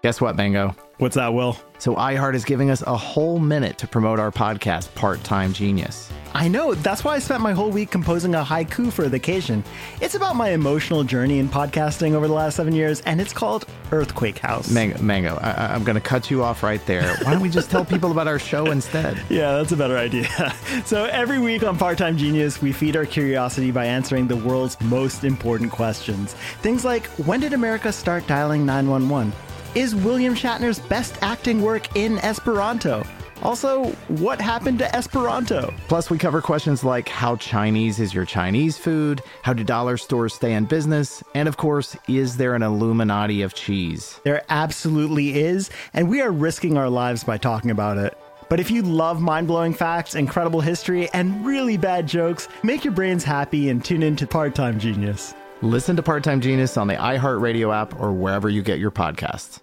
Guess what, Mango? What's that, Will? So iHeart is giving us a whole minute to promote our podcast, Part-Time Genius. I know. That's why I spent my whole week composing a haiku for the occasion. It's about my emotional journey in podcasting over the last 7 years, and it's called Earthquake House. Mango, I'm going to cut you off right there. Why don't we just tell people about our show instead? Yeah, that's a better idea. So every week on Part-Time Genius, we feed our curiosity by answering the world's most important questions. Things like, when did America start dialing 911? Is William Shatner's best acting work in Esperanto? Also, what happened to Esperanto? Plus, we cover questions like, how Chinese is your Chinese food? How do dollar stores stay in business? And of course, is there an Illuminati of cheese? There absolutely is, and we are risking our lives by talking about it. But if you love mind-blowing facts, incredible history, and really bad jokes, make your brains happy and tune in to Part-Time Genius. Listen to Part-Time Genius on the iHeartRadio app or wherever you get your podcasts.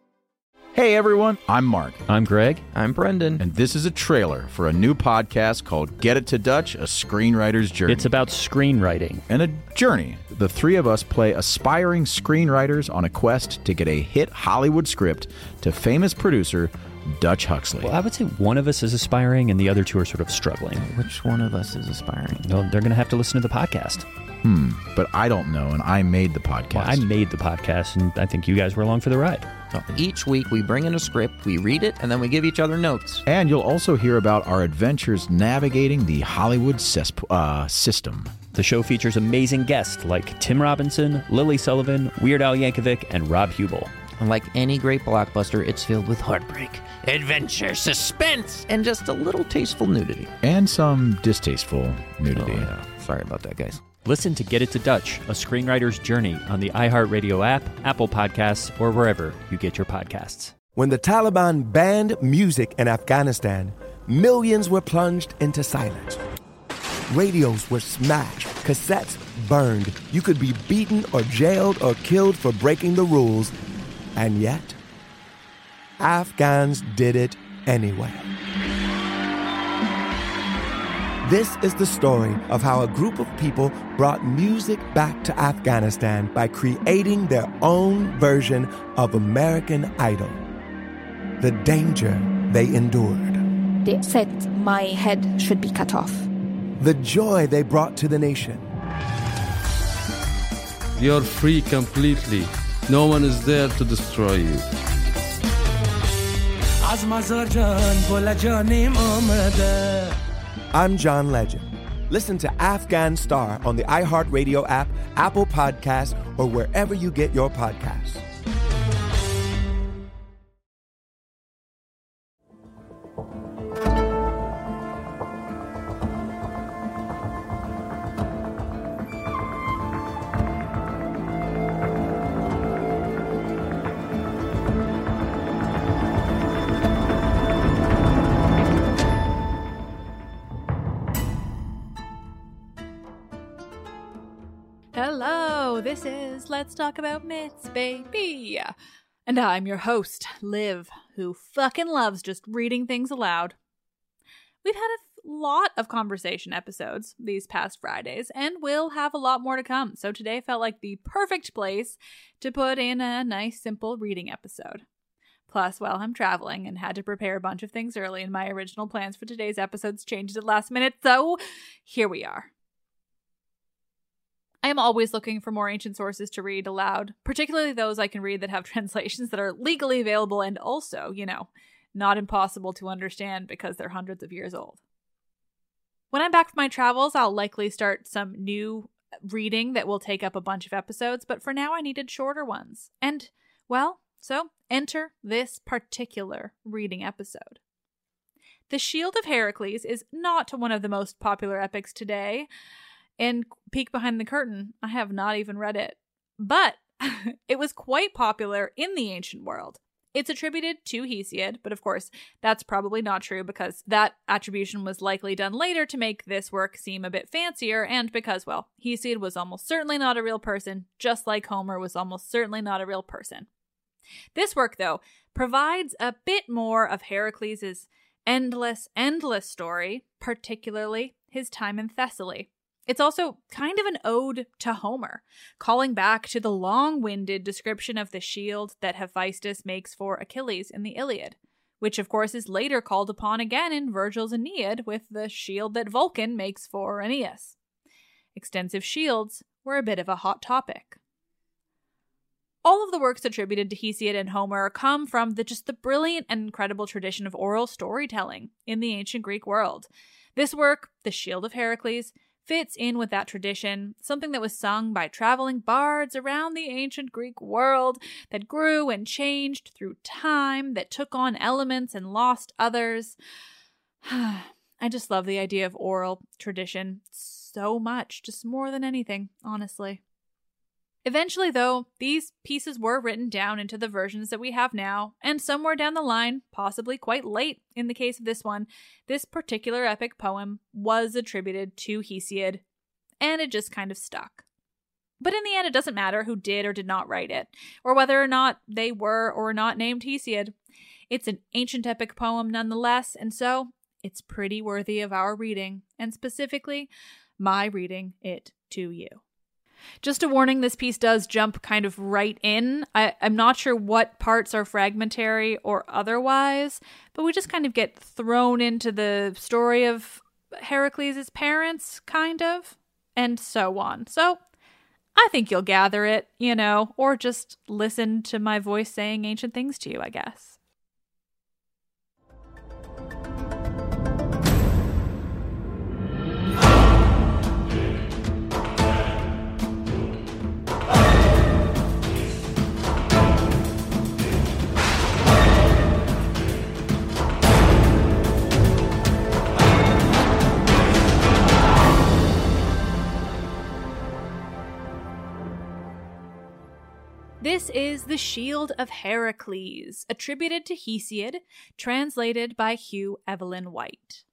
Hey everyone, I'm Mark. I'm Greg. I'm Brendan. And this is a trailer for a new podcast called Get It to Dutch, A Screenwriter's Journey. It's about screenwriting. And a journey. The three of us play aspiring screenwriters on a quest to get a hit Hollywood script to famous producer Dutch Huxley. Well, I would say one of us is aspiring and the other two are sort of struggling. Which one of us is aspiring? Well, they're going to have to listen to the podcast. But I don't know, and I made the podcast. Well, I made the podcast, and I think you guys were along for the ride. So each week we bring in a script, we read it, and then we give each other notes. And you'll also hear about our adventures navigating the Hollywood system. The show features amazing guests like Tim Robinson, Lily Sullivan, Weird Al Yankovic, and Rob Hubel. And like any great blockbuster, it's filled with heartbreak, adventure, suspense, and just a little tasteful nudity. And some distasteful nudity. Oh, yeah. Sorry about that, guys. Listen to Get It to Dutch, A Screenwriter's Journey on the iHeartRadio app, Apple Podcasts, or wherever you get your podcasts. When the Taliban banned music in Afghanistan, millions were plunged into silence. Radios were smashed, cassettes burned. You could be beaten or jailed or killed for breaking the rules. And yet, Afghans did it anyway. This is the story of how a group of people brought music back to Afghanistan by creating their own version of American Idol. The danger they endured. They said my head should be cut off. The joy they brought to the nation. You're free completely. No one is there to destroy you. I'm John Legend. Listen to Afghan Star on the iHeartRadio app, Apple Podcasts, or wherever you get your podcasts. Hello, this is Let's Talk About Myths, baby. And I'm your host, Liv, who fucking loves just reading things aloud. We've had a lot of conversation episodes these past Fridays, and we'll have a lot more to come, so today felt like the perfect place to put in a nice, simple reading episode. Plus, well, I'm traveling and had to prepare a bunch of things early, and my original plans for today's episodes changed at last minute, so here we are. I am always looking for more ancient sources to read aloud, particularly those I can read that have translations that are legally available and also, not impossible to understand because they're hundreds of years old. When I'm back from my travels, I'll likely start some new reading that will take up a bunch of episodes, but for now I needed shorter ones. And, well, so enter this particular reading episode. The Shield of Heracles is not one of the most popular epics today. And peek behind the curtain, I have not even read it. But it was quite popular in the ancient world. It's attributed to Hesiod, but of course, that's probably not true because that attribution was likely done later to make this work seem a bit fancier, and because, well, Hesiod was almost certainly not a real person, just like Homer was almost certainly not a real person. This work, though, provides a bit more of Heracles' endless story, particularly his time in Thessaly. It's also kind of an ode to Homer, calling back to the long-winded description of the shield that Hephaestus makes for Achilles in the Iliad, which of course is later called upon again in Virgil's Aeneid with the shield that Vulcan makes for Aeneas. Extensive shields were a bit of a hot topic. All of the works attributed to Hesiod and Homer come from the brilliant and incredible tradition of oral storytelling in the ancient Greek world. This work, The Shield of Heracles, fits in with that tradition, something that was sung by traveling bards around the ancient Greek world that grew and changed through time, that took on elements and lost others. I just love the idea of oral tradition so much, just more than anything, honestly. Eventually, though, these pieces were written down into the versions that we have now, and somewhere down the line, possibly quite late in the case of this one, this particular epic poem was attributed to Hesiod, and it just kind of stuck. But in the end, it doesn't matter who did or did not write it, or whether or not they were or not named Hesiod. It's an ancient epic poem nonetheless, and so it's pretty worthy of our reading, and specifically, my reading it to you. Just a warning, this piece does jump kind of right in. I'm not sure what parts are fragmentary or otherwise, but we just kind of get thrown into the story of Heracles' parents, kind of, and so on. So I think you'll gather it, or just listen to my voice saying ancient things to you, I guess. This is The Shield of Heracles, attributed to Hesiod, translated by Hugh Evelyn White.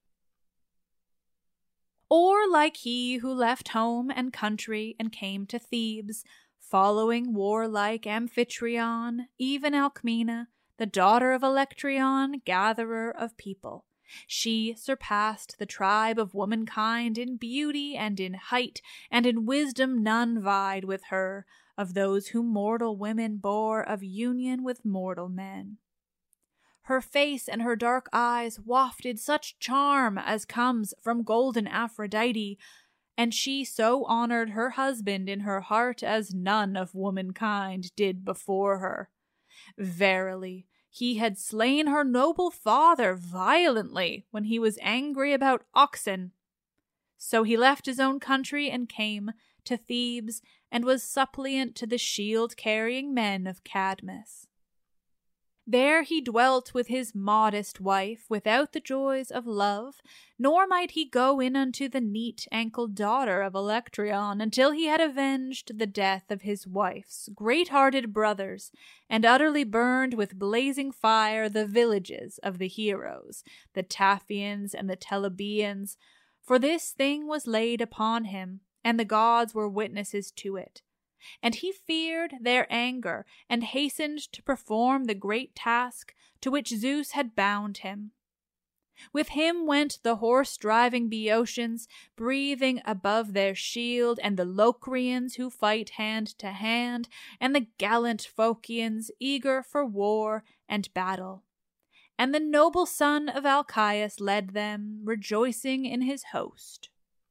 Or like he who left home and country and came to Thebes, following warlike Amphitryon, even Alcmena, the daughter of Electryon, gatherer of people. She surpassed the tribe of womankind in beauty and in height, and in wisdom none vied with her, of those whom mortal women bore of union with mortal men. Her face and her dark eyes wafted such charm as comes from golden Aphrodite, and she so honored her husband in her heart as none of womankind did before her. Verily, he had slain her noble father violently when he was angry about oxen. So he left his own country and came to Thebes, and was suppliant to the shield-carrying men of Cadmus. There he dwelt with his modest wife, without the joys of love, nor might he go in unto the neat-ankled daughter of Electryon, until he had avenged the death of his wife's great-hearted brothers, and utterly burned with blazing fire the villages of the heroes, the Taphians and the Telebians, for this thing was laid upon him, and the gods were witnesses to it. And he feared their anger, and hastened to perform the great task to which Zeus had bound him. With him went the horse-driving Boeotians, breathing above their shield, and the Locrians who fight hand to hand, and the gallant Phocians eager for war and battle. And the noble son of Alcaeus led them, rejoicing in his host.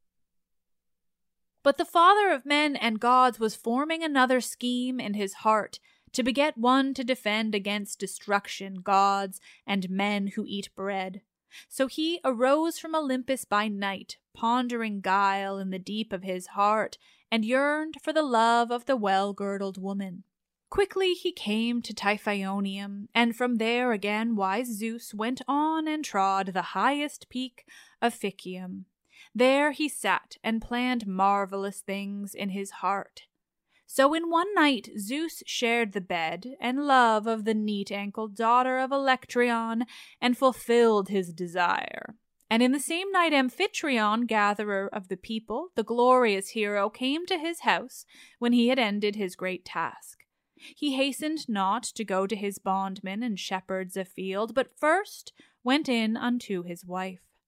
But the father of men and gods was forming another scheme in his heart, to beget one to defend against destruction gods and men who eat bread. So he arose from Olympus by night, pondering guile in the deep of his heart, and yearned for the love of the well-girdled woman. Quickly he came to Typhaonium, and from there again wise Zeus went on and trod the highest peak of Phicium. There he sat and planned marvelous things in his heart. So in one night Zeus shared the bed and love of the neat-ankled daughter of Electryon, and fulfilled his desire. And in the same night Amphitryon, gatherer of the people, the glorious hero, came to his house when he had ended his great task. He hastened not to go to his bondmen and shepherds afield, but first went in unto his wife.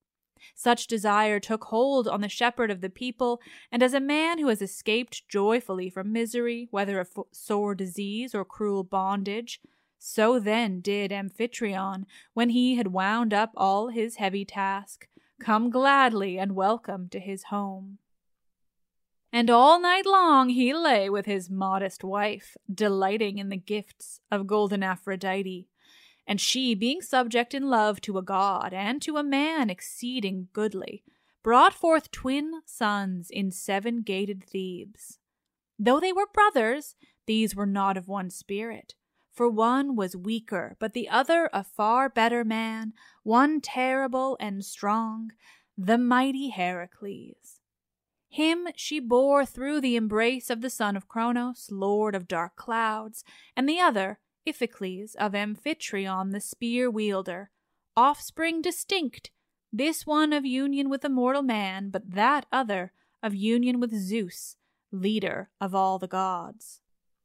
Such desire took hold on the shepherd of the people, and as a man who has escaped joyfully from misery, whether of sore disease or cruel bondage, so then did Amphitryon, when he had wound up all his heavy task, come gladly and welcome to his home. And all night long he lay with his modest wife, delighting in the gifts of golden Aphrodite, and she, being subject in love to a god and to a man exceeding goodly, brought forth twin sons in 7-gated Thebes. Though they were brothers, these were not of one spirit, for one was weaker, but the other a far better man, one terrible and strong, the mighty Heracles. Him she bore through the embrace of the son of Cronos, lord of dark clouds, and the other, Iphicles, of Amphitryon the spear-wielder, offspring distinct, this one of union with a mortal man, but that other of union with Zeus, leader of all the gods.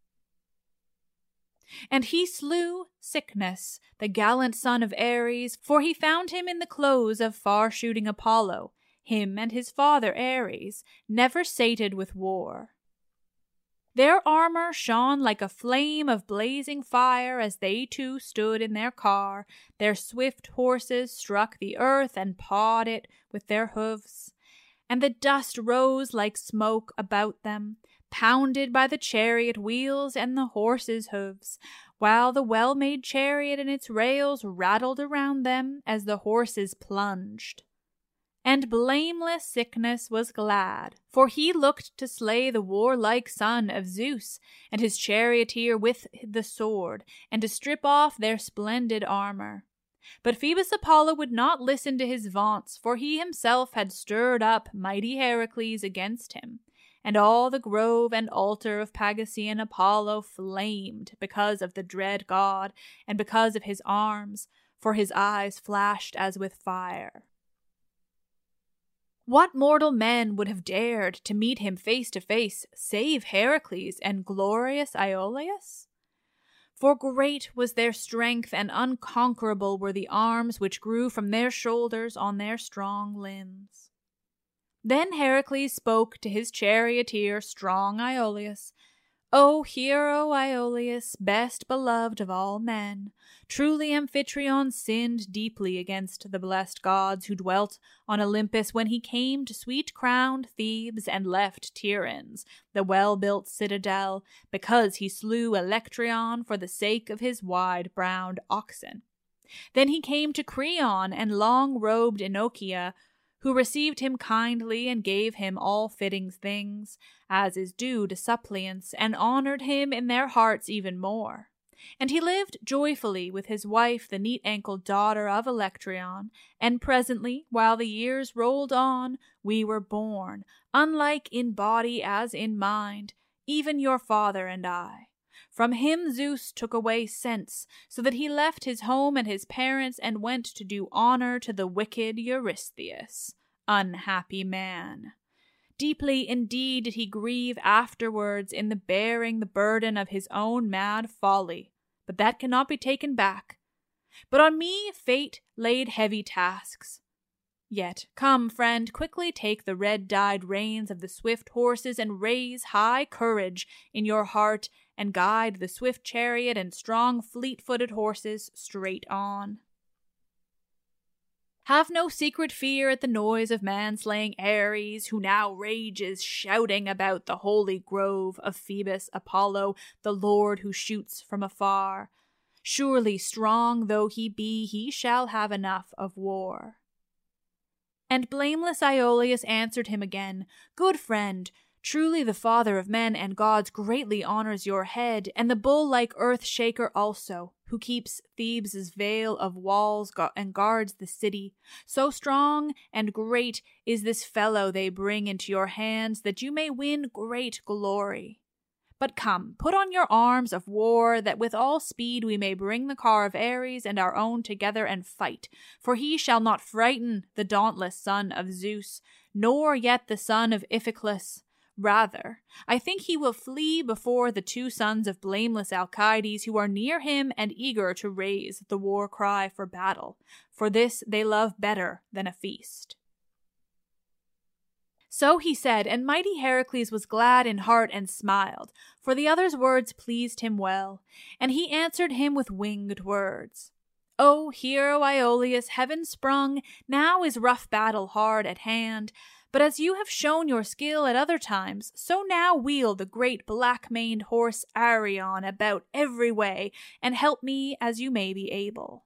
And he slew Cycnus, the gallant son of Ares, for he found him in the clothes of far-shooting Apollo, him and his father Ares, never sated with war. Their armor shone like a flame of blazing fire as they two stood in their car. Their swift horses struck the earth and pawed it with their hoofs, and the dust rose like smoke about them, pounded by the chariot wheels and the horses' hoofs, while the well-made chariot and its rails rattled around them as the horses plunged. And blameless Cycnus was glad, for he looked to slay the warlike son of Zeus and his charioteer with the sword, and to strip off their splendid armor. But Phoebus Apollo would not listen to his vaunts, for he himself had stirred up mighty Heracles against him, and all the grove and altar of Pagasean Apollo flamed because of the dread god, and because of his arms, for his eyes flashed as with fire. What mortal men would have dared to meet him face to face, save Heracles and glorious Iolaus? For great was their strength, and unconquerable were the arms which grew from their shoulders on their strong limbs. Then Heracles spoke to his charioteer, strong Iolaus. O hero Iolaus, best beloved of all men, truly Amphitryon sinned deeply against the blessed gods who dwelt on Olympus when he came to sweet-crowned Thebes and left Tiryns, the well-built citadel, because he slew Electryon for the sake of his wide-browned oxen. Then he came to Creon and long-robed Enochia, who received him kindly and gave him all fitting things, as is due to suppliants, and honored him in their hearts even more. And he lived joyfully with his wife, the neat-ankled daughter of Electryon, and presently, while the years rolled on, we were born, unlike in body as in mind, even your father and I. From him Zeus took away sense, so that he left his home and his parents and went to do honor to the wicked Eurystheus. Unhappy man! Deeply indeed did he grieve afterwards in the bearing the burden of his own mad folly, but that cannot be taken back. But on me fate laid heavy tasks. Yet, come, friend, quickly take the red-dyed reins of the swift horses and raise high courage in your heart and guide the swift chariot and strong fleet-footed horses straight on. Have no secret fear at the noise of man-slaying Ares, who now rages, shouting about the holy grove of Phoebus Apollo, the lord who shoots from afar. Surely, strong though he be, he shall have enough of war. And blameless Iolaus answered him again, Good friend, truly the father of men and gods greatly honors your head, and the bull-like earth-shaker also, who keeps Thebes' veil of walls and guards the city. So strong and great is this fellow they bring into your hands, that you may win great glory. But come, put on your arms of war, that with all speed we may bring the car of Ares and our own together and fight, for he shall not frighten the dauntless son of Zeus, nor yet the son of Iphiclus. Rather, I think he will flee before the two sons of blameless Alcides, who are near him and eager to raise the war cry for battle, for this they love better than a feast. So he said, and mighty Heracles was glad in heart and smiled, for the other's words pleased him well, and he answered him with winged words. O hero Iolaus, heaven sprung, now is rough battle hard at hand, but as you have shown your skill at other times, so now wheel the great black-maned horse Arion about every way, and help me as you may be able.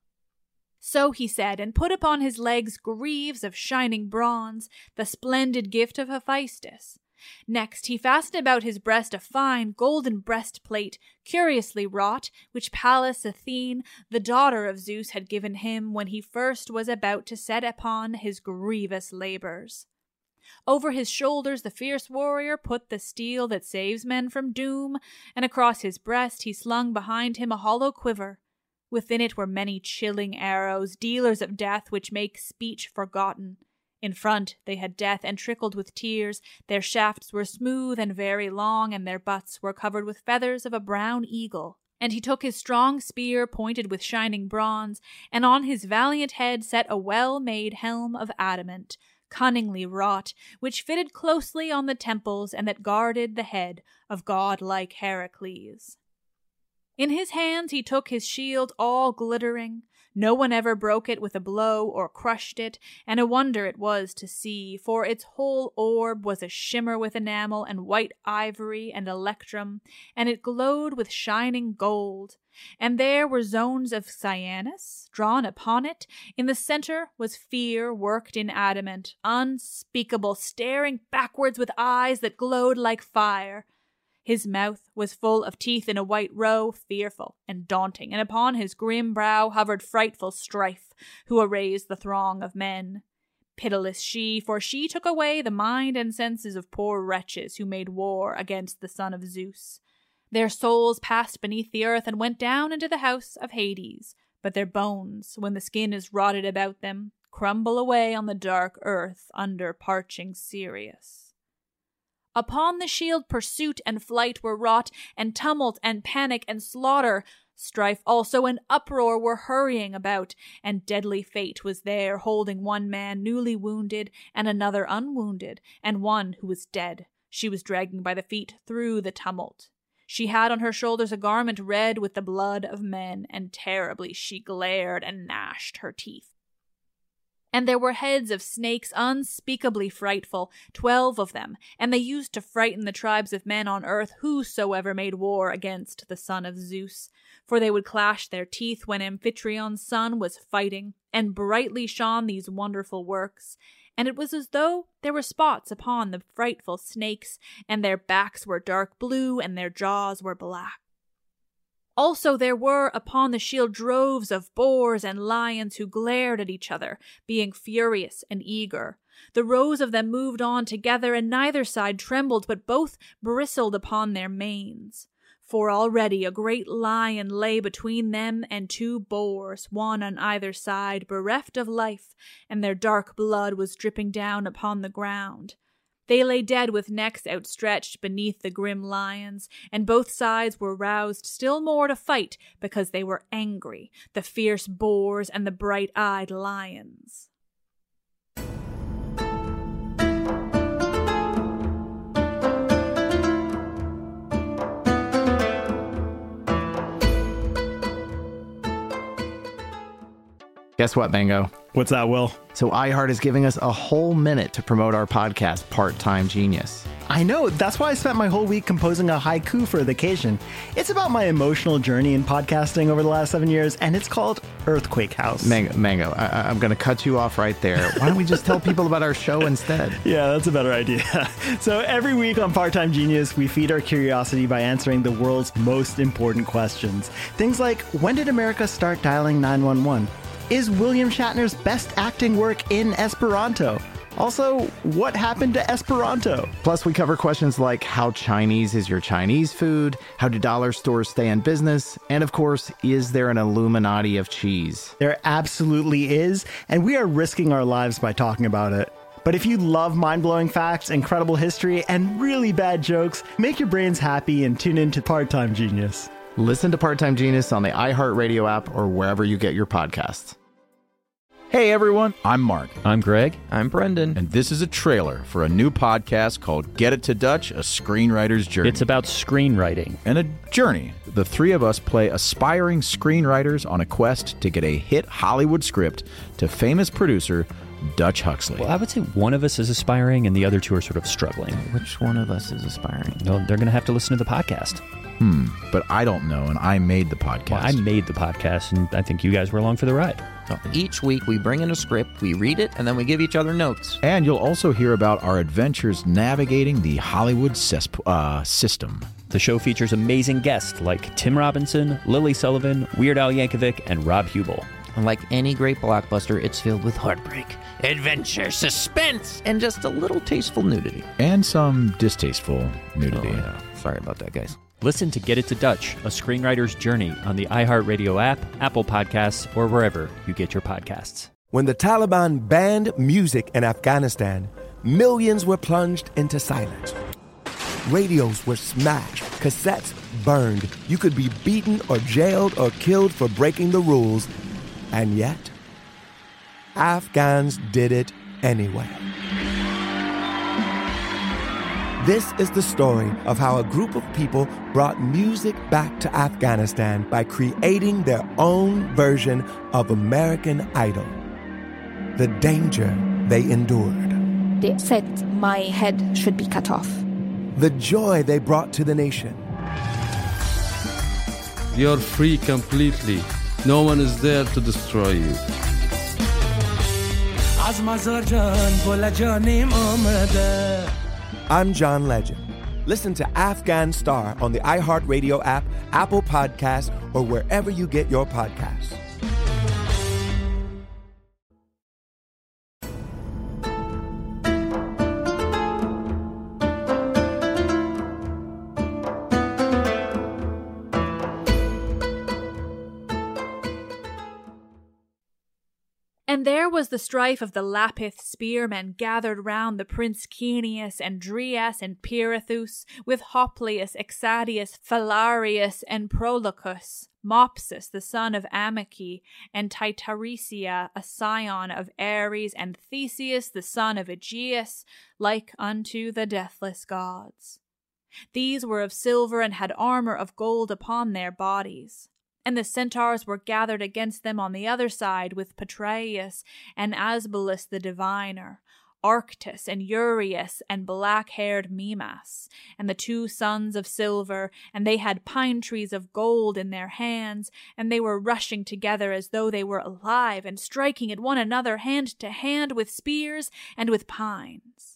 So he said, and put upon his legs greaves of shining bronze, the splendid gift of Hephaestus. Next he fastened about his breast a fine golden breastplate, curiously wrought, which Pallas Athene, the daughter of Zeus, had given him when he first was about to set upon his grievous labors. Over his shoulders the fierce warrior put the steel that saves men from doom, and across his breast he slung behind him a hollow quiver. Within it were many chilling arrows, dealers of death which make speech forgotten. In front they had death and trickled with tears, their shafts were smooth and very long, and their butts were covered with feathers of a brown eagle. And he took his strong spear pointed with shining bronze, and on his valiant head set a well-made helm of adamant, cunningly wrought, which fitted closely on the temples, and that guarded the head of godlike Heracles. In his hands he took his shield all glittering. No one ever broke it with a blow or crushed it, and a wonder it was to see, for its whole orb was a shimmer with enamel and white ivory and electrum, and it glowed with shining gold. And there were zones of cyanus drawn upon it. In the center was fear worked in adamant, unspeakable, staring backwards with eyes that glowed like fire. His mouth was full of teeth in a white row, fearful and daunting, and upon his grim brow hovered frightful Strife, who arrays the throng of men. Pitiless she, for she took away the mind and senses of poor wretches who made war against the son of Zeus. Their souls passed beneath the earth and went down into the house of Hades, but their bones, when the skin is rotted about them, crumble away on the dark earth under parching Sirius. Upon the shield pursuit and flight were wrought, and tumult and panic and slaughter. Strife also and uproar were hurrying about, and deadly fate was there, holding one man newly wounded, and another unwounded, and one who was dead. She was dragging by the feet through the tumult. She had on her shoulders a garment red with the blood of men, and terribly she glared and gnashed her teeth. And there were heads of snakes unspeakably frightful, 12 of them, and they used to frighten the tribes of men on earth whosoever made war against the son of Zeus. For they would clash their teeth when Amphitrion's son was fighting, and brightly shone these wonderful works. And it was as though there were spots upon the frightful snakes, and their backs were dark blue, and their jaws were black. Also there were upon the shield droves of boars and lions who glared at each other, being furious and eager. The rows of them moved on together, and neither side trembled, but both bristled upon their manes. For already a great lion lay between them and 2 boars, one on either side, bereft of life, and their dark blood was dripping down upon the ground. They lay dead with necks outstretched beneath the grim lions, and both sides were roused still more to fight because they were angry, the fierce boars and the bright-eyed lions. Guess what, Mango? What's that, Will? So iHeart is giving us a whole minute to promote our podcast, Part-Time Genius. I know. That's why I spent my whole week composing a haiku for the occasion. It's about my emotional journey in podcasting over the last 7 years, and it's called Earthquake House. Mango, I'm going to cut you off right there. Why don't we just tell people about our show instead? Yeah, that's a better idea. So every week on Part-Time Genius, we feed our curiosity by answering the world's most important questions. Things like, when did America start dialing 911? Is William Shatner's best acting work in Esperanto? Also, what happened to Esperanto? Plus, we cover questions like how Chinese is your Chinese food, how do dollar stores stay in business, and of course, is there an Illuminati of cheese? There absolutely is, and we are risking our lives by talking about it. But if you love mind-blowing facts, incredible history, and really bad jokes, make your brains happy and tune in to Part-Time Genius. Listen to Part-Time Genius on the iHeartRadio app or wherever you get your podcasts. Hey everyone, I'm Mark. I'm Greg. I'm Brendan. And this is a trailer for a new podcast called Get It to Dutch, a Screenwriter's Journey. It's about screenwriting. And a journey. The three of us play aspiring screenwriters on a quest to get a hit Hollywood script to famous producer Dutch Huxley. Well, I would say one of us is aspiring and the other two are sort of struggling. Which one of us is aspiring? No, they're going to have to listen to the podcast. But I don't know, and I made the podcast. Well, I made the podcast, and I think you guys were along for the ride. So each week we bring in a script, we read it, and then we give each other notes. And you'll also hear about our adventures navigating the Hollywood system. The show features amazing guests like Tim Robinson, Lily Sullivan, Weird Al Yankovic, and Rob Hubel. And like any great blockbuster, it's filled with heartbreak, adventure, suspense, and just a little tasteful nudity. And some distasteful nudity. Oh, yeah. Sorry about that, guys. Listen to Get It to Dutch, a screenwriter's journey on the iHeartRadio app, Apple Podcasts, or wherever you get your podcasts. When the Taliban banned music in Afghanistan, millions were plunged into silence. Radios were smashed, cassettes burned. You could be beaten or jailed or killed for breaking the rules. And yet, Afghans did it anyway. This is the story of how a group of people brought music back to Afghanistan by creating their own version of American Idol. The danger they endured. They said my head should be cut off. The joy they brought to the nation. You're free completely. No one is there to destroy you. I'm John Legend. Listen to Afghan Star on the iHeartRadio app, Apple Podcasts, or wherever you get your podcasts. And there was the strife of the Lapith spearmen gathered round the Prince Caeneus and Drias and Pirithous, with Hoplius, Exadius, Phalareus, and Prolochus, Mopsus, the son of Amache, and Titaresia, a scion of Ares, and Theseus, the son of Aegeus, like unto the deathless gods. These were of silver and had armor of gold upon their bodies. And the centaurs were gathered against them on the other side with Petraeus and Asbolus the diviner, Arctus and Urius and black-haired Mimas, and the two sons of silver, and they had pine trees of gold in their hands, and they were rushing together as though they were alive, and striking at one another hand to hand with spears and with pines.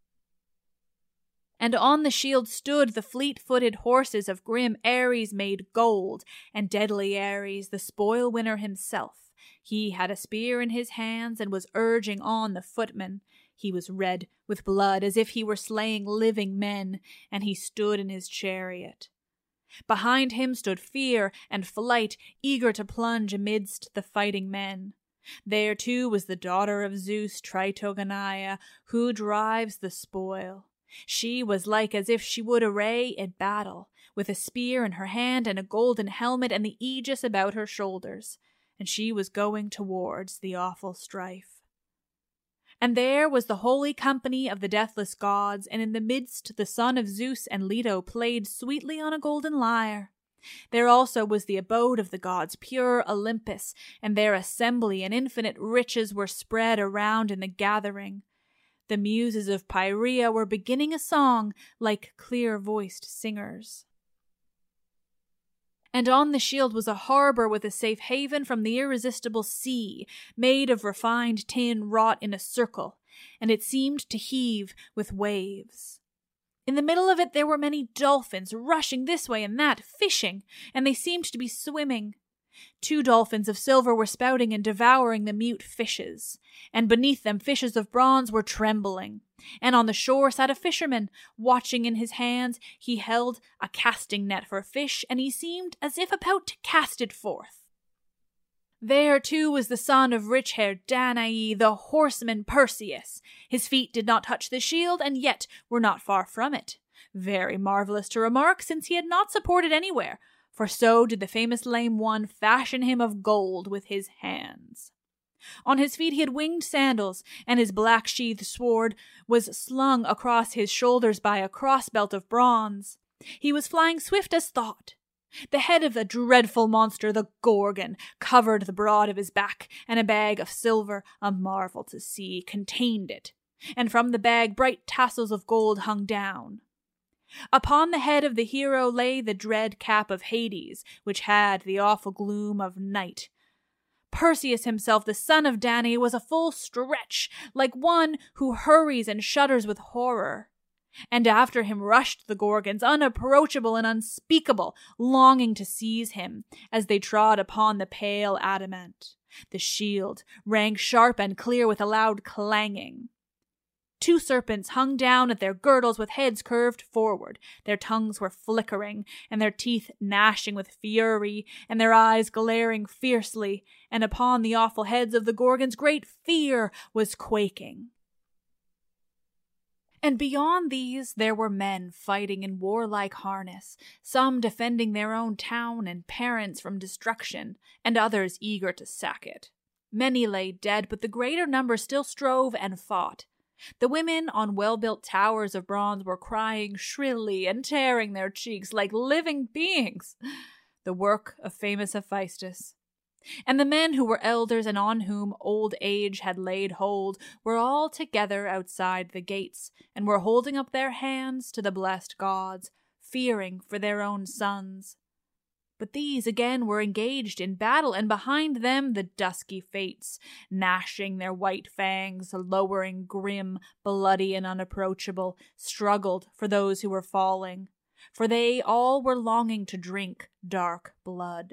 And on the shield stood the fleet-footed horses of grim Ares made gold, and deadly Ares, the spoil-winner himself. He had a spear in his hands, and was urging on the footmen. He was red with blood, as if he were slaying living men, and he stood in his chariot. Behind him stood Fear and Flight, eager to plunge amidst the fighting men. There, too, was the daughter of Zeus, Tritogonia, who drives the spoil. She was like as if she would array in battle, with a spear in her hand and a golden helmet and the aegis about her shoulders, and she was going towards the awful strife. And there was the holy company of the deathless gods, and in the midst the son of Zeus and Leto played sweetly on a golden lyre. There also was the abode of the gods, pure Olympus, and their assembly and infinite riches were spread around in the gathering. The muses of Pieria were beginning a song like clear-voiced singers. And on the shield was a harbor with a safe haven from the irresistible sea, made of refined tin wrought in a circle, and it seemed to heave with waves. In the middle of it there were many dolphins rushing this way and that, fishing, and they seemed to be swimming. 2 dolphins of silver were spouting and devouring the mute fishes, and beneath them fishes of bronze were trembling. And on the shore sat a fisherman, watching in his hands. He held a casting net for fish, and he seemed as if about to cast it forth. There, too, was the son of rich-haired Danae, the horseman Perseus. His feet did not touch the shield, and yet were not far from it. Very marvelous to remark, since he had not supported anywhere, for so did the famous lame one fashion him of gold with his hands. On his feet he had winged sandals, and his black-sheathed sword was slung across his shoulders by a cross-belt of bronze. He was flying swift as thought. The head of the dreadful monster, the Gorgon, covered the broad of his back, and a bag of silver, a marvel to see, contained it, and from the bag bright tassels of gold hung down. Upon the head of the hero lay the dread cap of Hades, which had the awful gloom of night. Perseus himself, the son of Danae, was a full stretch, like one who hurries and shudders with horror. And after him rushed the Gorgons, unapproachable and unspeakable, longing to seize him, as they trod upon the pale adamant. The shield rang sharp and clear with a loud clanging. 2 serpents hung down at their girdles with heads curved forward. Their tongues were flickering, and their teeth gnashing with fury, and their eyes glaring fiercely, and upon the awful heads of the Gorgons great fear was quaking. And beyond these there were men fighting in warlike harness, some defending their own town and parents from destruction, and others eager to sack it. Many lay dead, but the greater number still strove and fought. The women on well-built towers of bronze were crying shrilly and tearing their cheeks like living beings, the work of famous Hephaestus. And the men who were elders and on whom old age had laid hold were all together outside the gates, and were holding up their hands to the blessed gods, fearing for their own sons. But these again were engaged in battle, and behind them the dusky fates, gnashing their white fangs, lowering, grim, bloody, and unapproachable, struggled for those who were falling, for they all were longing to drink dark blood.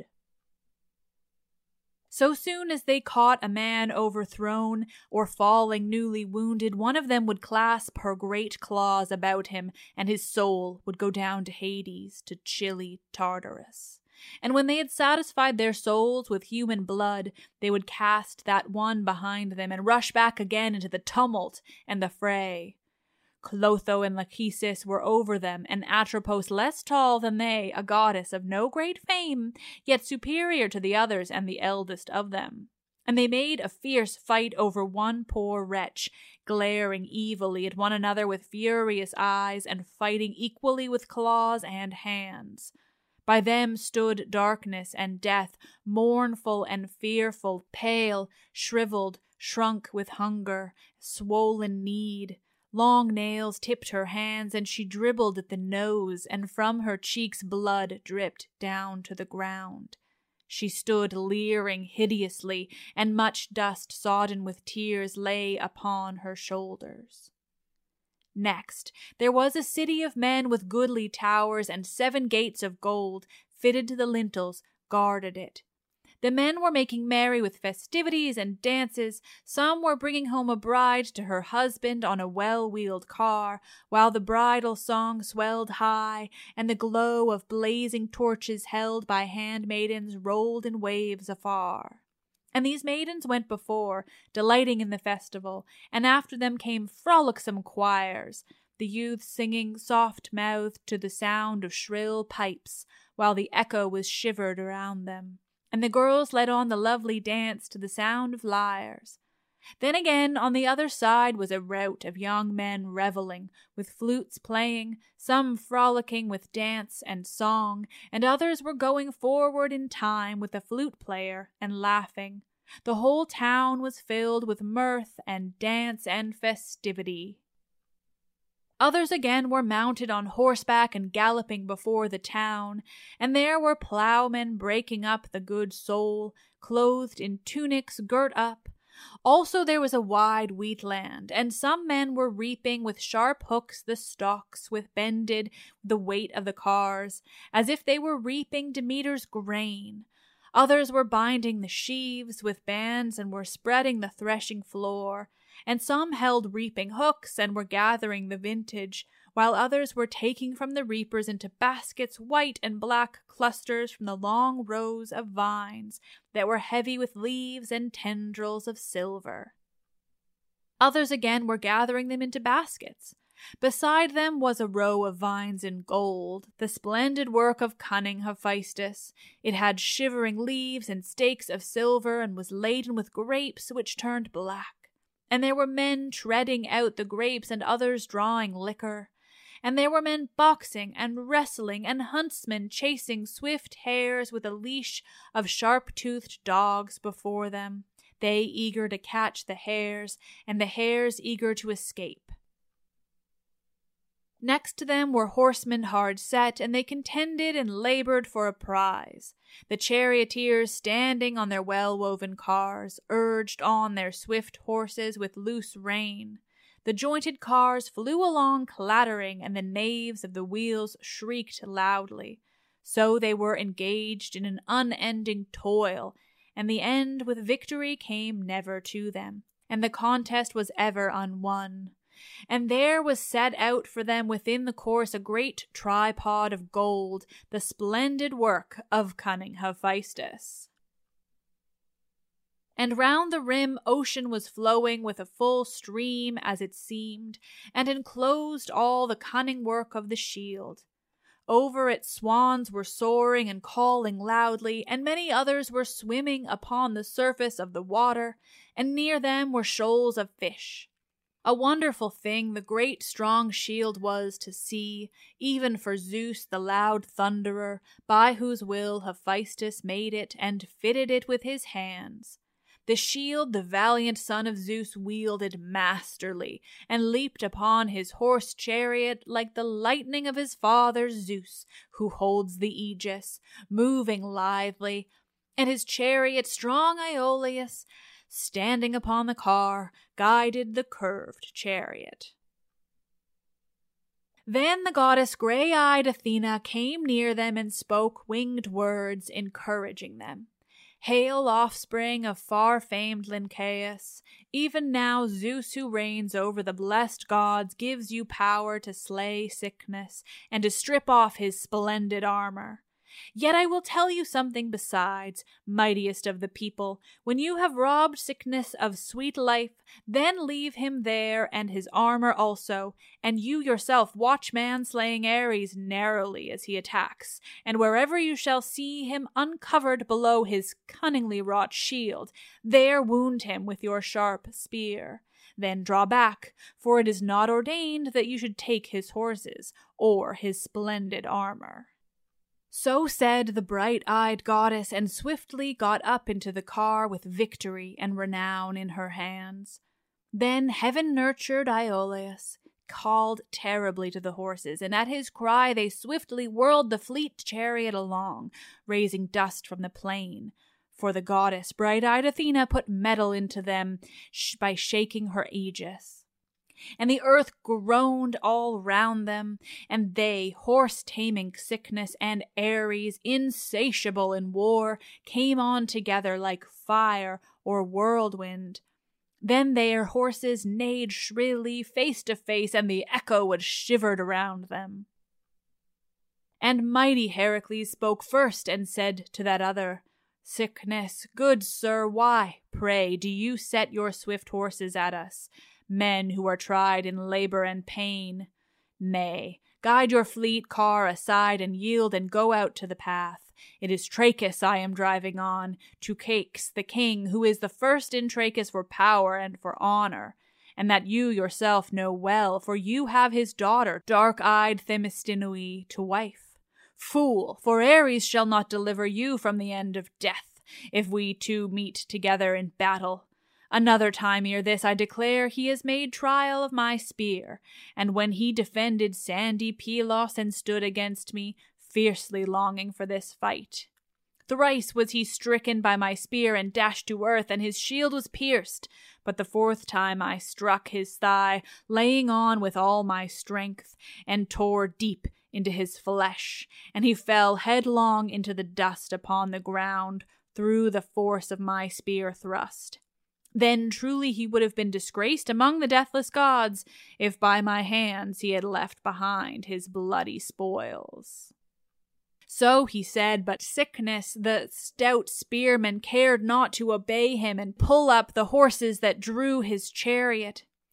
So soon as they caught a man overthrown or falling newly wounded, one of them would clasp her great claws about him, and his soul would go down to Hades, to chilly Tartarus. And when they had satisfied their souls with human blood, they would cast that one behind them and rush back again into the tumult and the fray. Clotho and Lachesis were over them, and Atropos, less tall than they, a goddess of no great fame, yet superior to the others and the eldest of them. And they made a fierce fight over one poor wretch, glaring evilly at one another with furious eyes, and fighting equally with claws and hands. By them stood darkness and death, mournful and fearful, pale, shriveled, shrunk with hunger, swollen need. Long nails tipped her hands, and she dribbled at the nose, and from her cheeks blood dripped down to the ground. She stood leering hideously, and much dust sodden with tears lay upon her shoulders. Next, there was a city of men with goodly towers, and 7 gates of gold, fitted to the lintels, guarded it. The men were making merry with festivities and dances. Some were bringing home a bride to her husband on a well-wheeled car, while the bridal song swelled high, and the glow of blazing torches held by handmaidens rolled in waves afar. And these maidens went before, delighting in the festival, and after them came frolicsome choirs, the youths singing soft-mouthed to the sound of shrill pipes, while the echo was shivered around them. And the girls led on the lovely dance to the sound of lyres. Then again, on the other side was a rout of young men revelling, with flutes playing, some frolicking with dance and song, and others were going forward in time with the flute player and laughing. The whole town was filled with mirth and dance and festivity. Others again were mounted on horseback and galloping before the town, and there were ploughmen breaking up the good soil, clothed in tunics girt up. Also there was a wide wheat land, and some men were reaping with sharp hooks the stalks with bended the weight of the cars, as if they were reaping Demeter's grain. Others were binding the sheaves with bands and were spreading the threshing floor, and some held reaping hooks and were gathering the vintage, while others were taking from the reapers into baskets white and black clusters from the long rows of vines that were heavy with leaves and tendrils of silver. Others again were gathering them into baskets, Beside them was a row of vines in gold, the splendid work of cunning Hephaestus. It had shivering leaves and stakes of silver, and was laden with grapes which turned black. And there were men treading out the grapes, and others drawing liquor. And there were men boxing and wrestling, and huntsmen chasing swift hares with a leash of sharp-toothed dogs before them, they eager to catch the hares, and the hares eager to escape. Next to them were horsemen hard set, and they contended and labored for a prize. The charioteers, standing on their well-woven cars, urged on their swift horses with loose rein. The jointed cars flew along clattering, and the naves of the wheels shrieked loudly. So they were engaged in an unending toil, and the end with victory came never to them, and the contest was ever unwon. And there was set out for them within the course a great tripod of gold, the splendid work of cunning Hephaestus. And round the rim ocean was flowing with a full stream, as it seemed, and enclosed all the cunning work of the shield. Over it swans were soaring and calling loudly, and many others were swimming upon the surface of the water, and near them were shoals of fish. A wonderful thing the great strong shield was to see, even for Zeus the loud thunderer, by whose will Hephaestus made it and fitted it with his hands. The shield the valiant son of Zeus wielded masterly, and leaped upon his horse chariot like the lightning of his father Zeus, who holds the aegis, moving lively, and his chariot strong Iolaus, standing upon the car, guided the curved chariot. Then the goddess gray-eyed Athena came near them and spoke winged words, encouraging them. Hail, offspring of far-famed Lynceus! Even now Zeus, who reigns over the blessed gods, gives you power to slay sickness and to strip off his splendid armor. Yet I will tell you something besides, mightiest of the people. When you have robbed sickness of sweet life, then leave him there and his armor also, and you yourself watch man-slaying Ares narrowly as he attacks, and wherever you shall see him uncovered below his cunningly wrought shield, there wound him with your sharp spear. Then draw back, for it is not ordained that you should take his horses or his splendid armor. So said the bright-eyed goddess, and swiftly got up into the car with victory and renown in her hands. Then heaven-nurtured Iolaus called terribly to the horses, and at his cry they swiftly whirled the fleet chariot along, raising dust from the plain. For the goddess, bright-eyed Athena, put metal into them by shaking her aegis. And the earth groaned all round them, and they, horse-taming sickness, and Ares, insatiable in war, came on together like fire or whirlwind. Then their horses neighed shrilly, face to face, and the echo was shivered around them. And mighty Heracles spoke first, and said to that other, Sickness, good sir, why, pray, do you set your swift horses at us? Men who are tried in labor and pain. Nay, guide your fleet car aside and yield and go out to the path. It is Trachis I am driving on, to Caix the king, who is the first in Trachis for power and for honor, and that you yourself know well, for you have his daughter, dark-eyed Themistinoe, to wife. Fool, for Ares shall not deliver you from the end of death, if we two meet together in battle. Another time ere this, I declare, he has made trial of my spear, and when he defended sandy Pylos and stood against me, fiercely longing for this fight. Thrice was he stricken by my spear and dashed to earth, and his shield was pierced, but the fourth time I struck his thigh, laying on with all my strength, and tore deep into his flesh, and he fell headlong into the dust upon the ground, through the force of my spear thrust. Then truly he would have been disgraced among the deathless gods, if by my hands he had left behind his bloody spoils. So he said, but sickness, the stout spearman, cared not to obey him and pull up the horses that drew his chariot.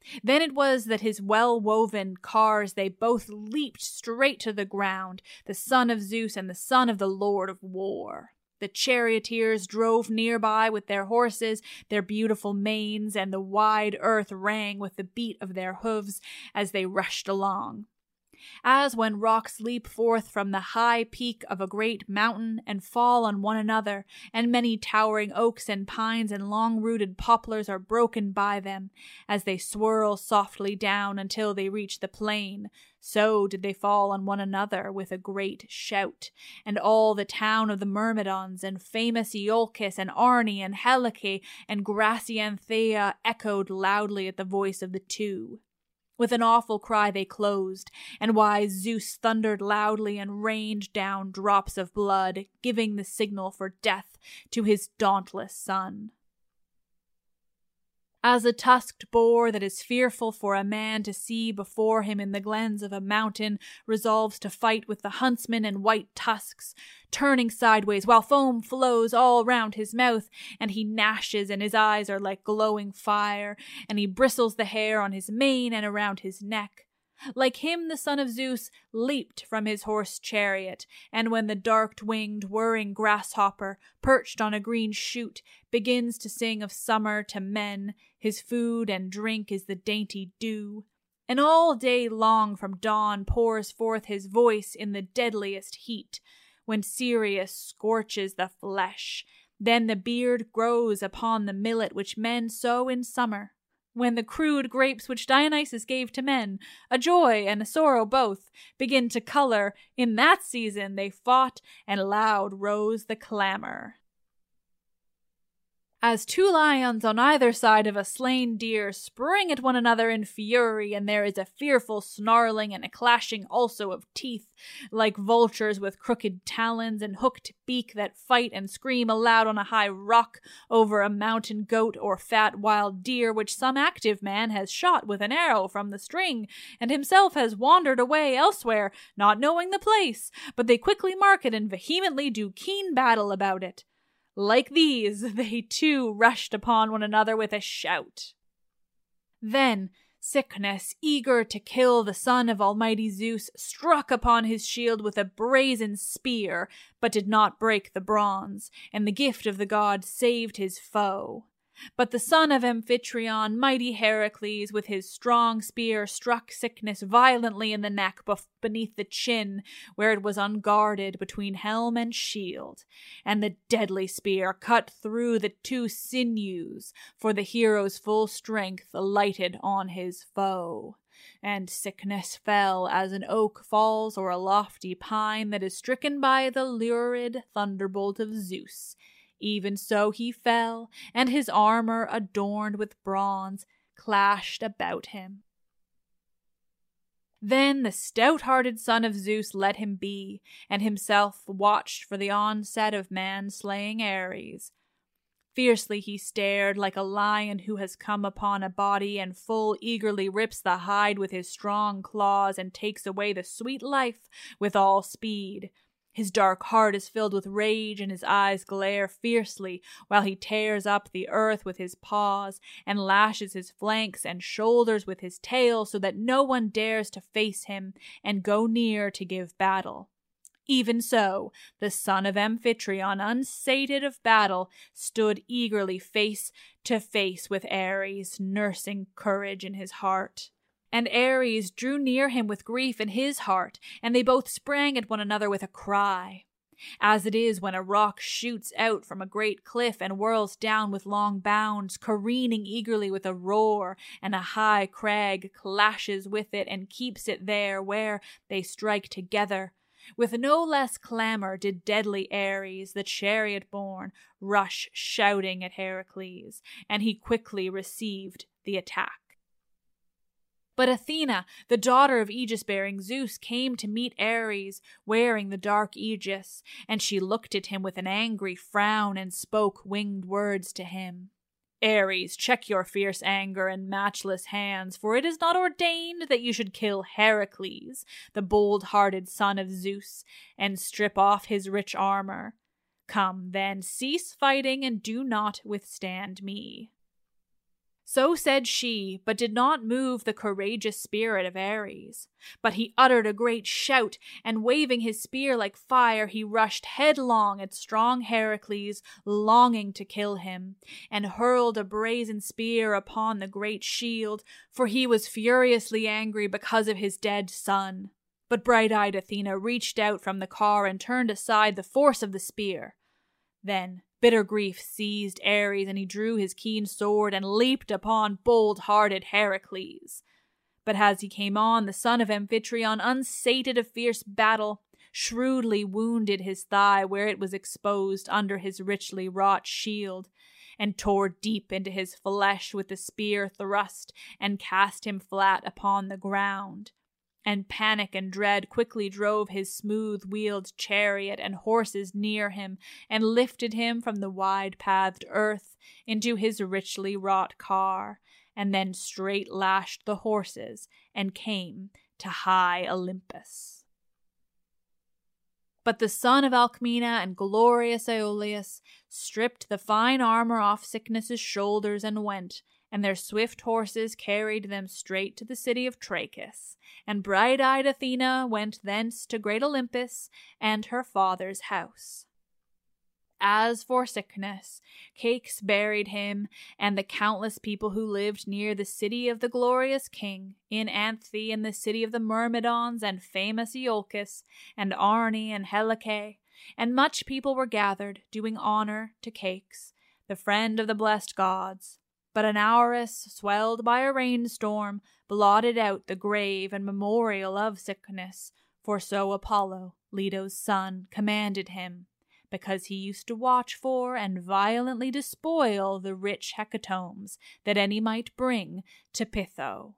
Then it was that his well-woven cars they both leaped straight to the ground, the son of Zeus and the son of the Lord of War. The charioteers drove nearby with their horses, their beautiful manes, and the wide earth rang with the beat of their hooves as they rushed along. As when rocks leap forth from the high peak of a great mountain and fall on one another, and many towering oaks and pines and long-rooted poplars are broken by them, as they swirl softly down until they reach the plain, so did they fall on one another with a great shout, and all the town of the Myrmidons, and famous Iolcus, and Arne, and Helice, and grassy Anthea echoed loudly at the voice of the two. With an awful cry they closed, and wise Zeus thundered loudly and rained down drops of blood, giving the signal for death to his dauntless son. As a tusked boar that is fearful for a man to see before him in the glens of a mountain resolves to fight with the huntsman and white tusks, turning sideways while foam flows all round his mouth, and he gnashes and his eyes are like glowing fire, and he bristles the hair on his mane and around his neck. Like him the son of Zeus leaped from his horse chariot, and when the dark-winged whirring grasshopper, perched on a green shoot, begins to sing of summer to men, his food and drink is the dainty dew. And all day long from dawn pours forth his voice in the deadliest heat, when Sirius scorches the flesh. Then the beard grows upon the millet which men sow in summer. When the crude grapes which Dionysus gave to men, a joy and a sorrow both, begin to color, in that season they fought, and loud rose the clamor. As two lions on either side of a slain deer spring at one another in fury, and there is a fearful snarling and a clashing also of teeth, like vultures with crooked talons and hooked beak that fight and scream aloud on a high rock over a mountain goat or fat wild deer which some active man has shot with an arrow from the string, and himself has wandered away elsewhere, not knowing the place, but they quickly mark it and vehemently do keen battle about it. Like these, they too rushed upon one another with a shout. Then Sickness, eager to kill the son of almighty Zeus, struck upon his shield with a brazen spear, but did not break the bronze, and the gift of the god saved his foe. But the son of Amphitryon, mighty Heracles, with his strong spear struck Sickness violently in the neck beneath the chin, where it was unguarded between helm and shield, and the deadly spear cut through the two sinews, for the hero's full strength alighted on his foe. And Sickness fell as an oak falls or a lofty pine that is stricken by the lurid thunderbolt of Zeus. Even so he fell, and his armor, adorned with bronze, clashed about him. Then the stout-hearted son of Zeus let him be, and himself watched for the onset of man-slaying Ares. Fiercely he stared like a lion who has come upon a body and full eagerly rips the hide with his strong claws and takes away the sweet life with all speed. His dark heart is filled with rage, and his eyes glare fiercely, while he tears up the earth with his paws, and lashes his flanks and shoulders with his tail, so that no one dares to face him, and go near to give battle. Even so, the son of Amphitryon, unsated of battle, stood eagerly face to face with Ares, nursing courage in his heart. And Ares drew near him with grief in his heart, and they both sprang at one another with a cry. As it is when a rock shoots out from a great cliff and whirls down with long bounds, careening eagerly with a roar, and a high crag clashes with it and keeps it there where they strike together. With no less clamor did deadly Ares, the chariot-born, rush shouting at Heracles, and he quickly received the attack. But Athena, the daughter of aegis-bearing Zeus, came to meet Ares, wearing the dark aegis, and she looked at him with an angry frown and spoke winged words to him. Ares, check your fierce anger and matchless hands, for it is not ordained that you should kill Heracles, the bold-hearted son of Zeus, and strip off his rich armor. Come, then, cease fighting and do not withstand me. So said she, but did not move the courageous spirit of Ares. But he uttered a great shout, and waving his spear like fire, he rushed headlong at strong Heracles, longing to kill him, and hurled a brazen spear upon the great shield, for he was furiously angry because of his dead son. But bright-eyed Athena reached out from the car and turned aside the force of the spear. Then bitter grief seized Ares, and he drew his keen sword and leaped upon bold-hearted Heracles. But as he came on, the son of Amphitryon, unsated of fierce battle, shrewdly wounded his thigh where it was exposed under his richly wrought shield, and tore deep into his flesh with the spear thrust, and cast him flat upon the ground. And panic and dread quickly drove his smooth-wheeled chariot and horses near him, and lifted him from the wide-pathed earth into his richly wrought car, and then straight lashed the horses and came to high Olympus. But the son of Alcmena and glorious Aeolus stripped the fine armor off Cycnus' shoulders and went, and their swift horses carried them straight to the city of Trachis, and bright-eyed Athena went thence to great Olympus and her father's house. As for Cycnus, Cakes buried him, and the countless people who lived near the city of the glorious king, in Anthe and the city of the Myrmidons and famous Iolcus, and Arne and Helice, and much people were gathered, doing honor to Cakes, the friend of the blessed gods. But an Aorus, swelled by a rainstorm, blotted out the grave and memorial of Cycnus, for so Apollo, Leto's son, commanded him, because he used to watch for and violently despoil the rich hecatombs that any might bring to Pytho.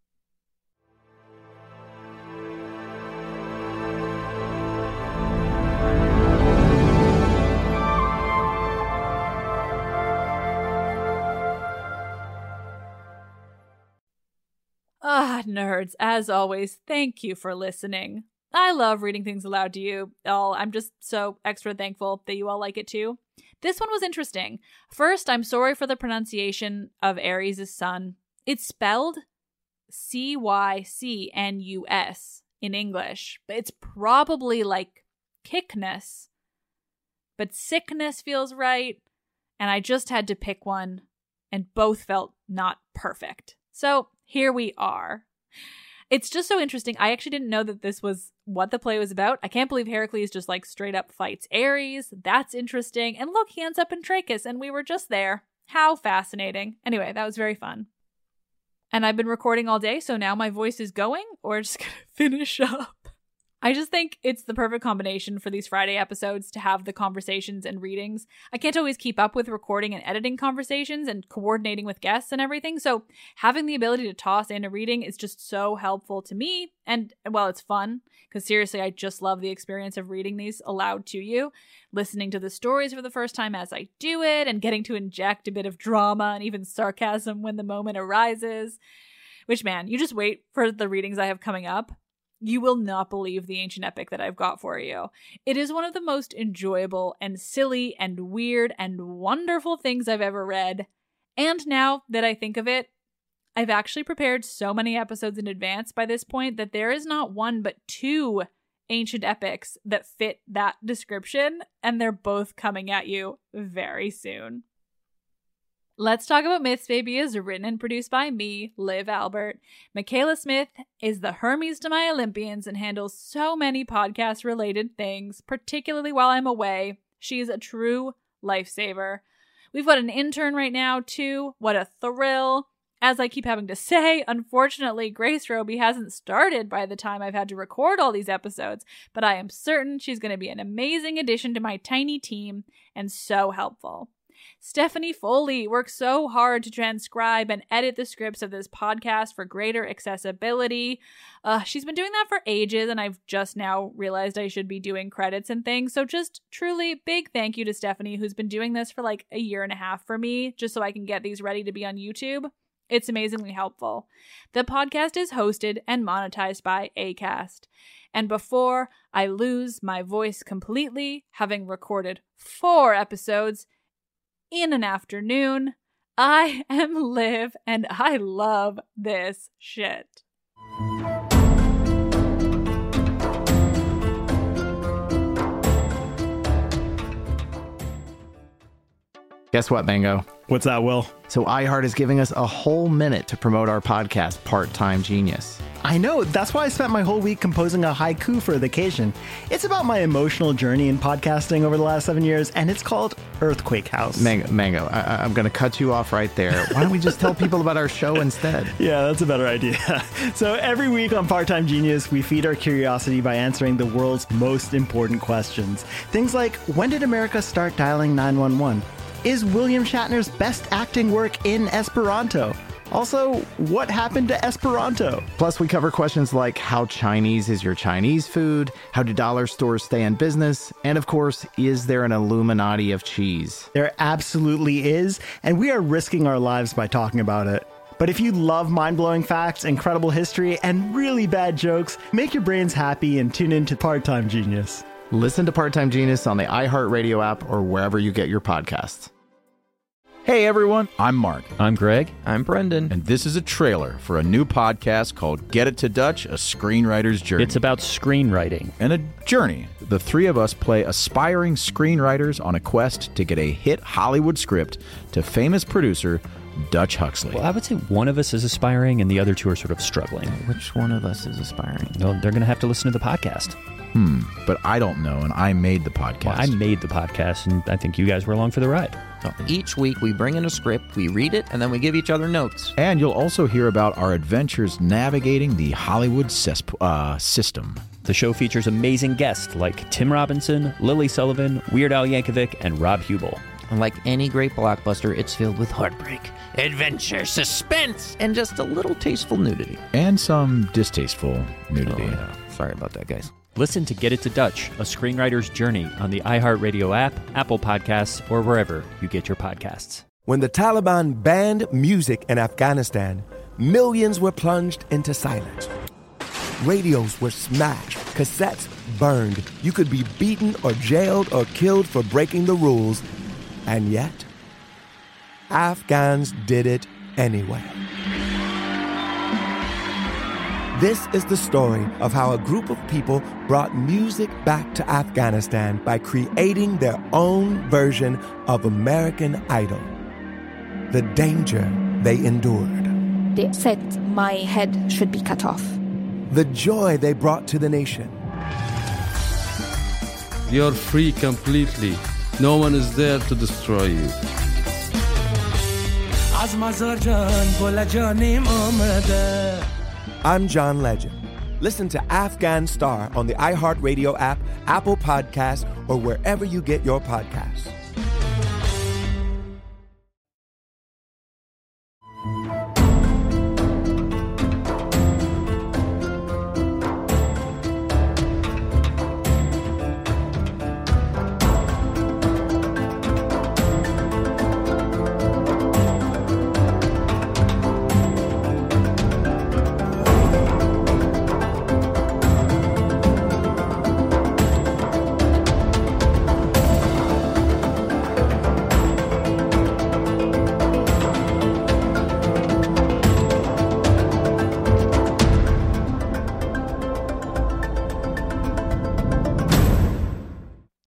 Nerds, as always, thank you for listening. I love reading things aloud to you all. I'm just so extra thankful that you all like it too. This one was interesting. First, I'm sorry for the pronunciation of Ares' son. It's spelled Cycnus in English, but it's probably like Kickness. But sickness feels right, and I just had to pick one, and both felt not perfect. So here we are. It's just so interesting. I actually didn't know that this was what the play was about. I can't believe Heracles just like straight up fights Ares. That's interesting. And look, he ends up in Trachis, and we were just there. How fascinating. Anyway, that was very fun. And I've been recording all day, so now my voice is going, or just gonna finish up. I just think it's the perfect combination for these Friday episodes to have the conversations and readings. I can't always keep up with recording and editing conversations and coordinating with guests and everything, so having the ability to toss in a reading is just so helpful to me, and, well, it's fun, because seriously, I just love the experience of reading these aloud to you, listening to the stories for the first time as I do it, and getting to inject a bit of drama and even sarcasm when the moment arises. Which, man, you just wait for the readings I have coming up. You will not believe the ancient epic that I've got for you. It is one of the most enjoyable and silly and weird and wonderful things I've ever read. And now that I think of it, I've actually prepared so many episodes in advance by this point that there is not one but two ancient epics that fit that description, and they're both coming at you very soon. Let's Talk About Myths, Baby is written and produced by me, Liv Albert. Michaela Smith is the Hermes to my Olympians and handles so many podcast-related things, particularly while I'm away. She is a true lifesaver. We've got an intern right now, too. What a thrill. As I keep having to say, unfortunately, Grace Roby hasn't started by the time I've had to record all these episodes, but I am certain she's going to be an amazing addition to my tiny team and so helpful. Stephanie Foley works so hard to transcribe and edit the scripts of this podcast for greater accessibility. She's been doing that for ages, and I've just now realized I should be doing credits and things. So just truly big thank you to Stephanie, who's been doing this for like a year and a half for me, just so I can get these ready to be on YouTube. It's amazingly helpful. The podcast is hosted and monetized by Acast. And before I lose my voice completely, having recorded 4 episodes in an afternoon, I am Liv, and I love this shit. Guess what, Mango? What's that, Will? So iHeart is giving us a whole minute to promote our podcast, Part-Time Genius. I know. That's why I spent my whole week composing a haiku for the occasion. It's about my emotional journey in podcasting over the last 7 years, and it's called Earthquake House. Mango, I'm going to cut you off right there. Why don't we just tell people about our show instead? Yeah, that's a better idea. So every week on Part-Time Genius, we feed our curiosity by answering the world's most important questions. Things like, when did America start dialing 911? Is William Shatner's best acting work in Esperanto? Also, what happened to Esperanto? Plus, we cover questions like how Chinese is your Chinese food, how do dollar stores stay in business, and of course, is there an Illuminati of cheese? There absolutely is, and we are risking our lives by talking about it. But if you love mind-blowing facts, incredible history, and really bad jokes, make your brains happy and tune in to Part-Time Genius. Listen to Part-Time Genius on the iHeartRadio app or wherever you get your podcasts. Hey everyone, I'm Mark. I'm Greg. I'm Brendan. And this is a trailer for a new podcast called Get It to Dutch, A Screenwriter's Journey. It's about screenwriting. And a journey. The three of us play aspiring screenwriters on a quest to get a hit Hollywood script to famous producer Dutch Huxley. Well, I would say one of us is aspiring and the other two are sort of struggling. Which one of us is aspiring? No, they're going to have to listen to the podcast. But I don't know, and I made the podcast. Well, I made the podcast, and I think you guys were along for the ride. So each week we bring in a script, we read it, and then we give each other notes. And you'll also hear about our adventures navigating the Hollywood system. The show features amazing guests like Tim Robinson, Lily Sullivan, Weird Al Yankovic, and Rob Hubel. And like any great blockbuster, it's filled with heartbreak, adventure, suspense, and just a little tasteful nudity. And some distasteful nudity. Oh, yeah. Sorry about that, guys. Listen to Get It to Dutch, A Screenwriter's Journey on the iHeartRadio app, Apple Podcasts, or wherever you get your podcasts. When the Taliban banned music in Afghanistan, millions were plunged into silence. Radios were smashed, cassettes burned. You could be beaten or jailed or killed for breaking the rules. And yet, Afghans did it anyway. This is the story of how a group of people brought music back to Afghanistan by creating their own version of American Idol. The danger they endured. They said my head should be cut off. The joy they brought to the nation. You're free completely. No one is there to destroy you. I'm John Legend. Listen to Afghan Star on the iHeartRadio app, Apple Podcasts, or wherever you get your podcasts.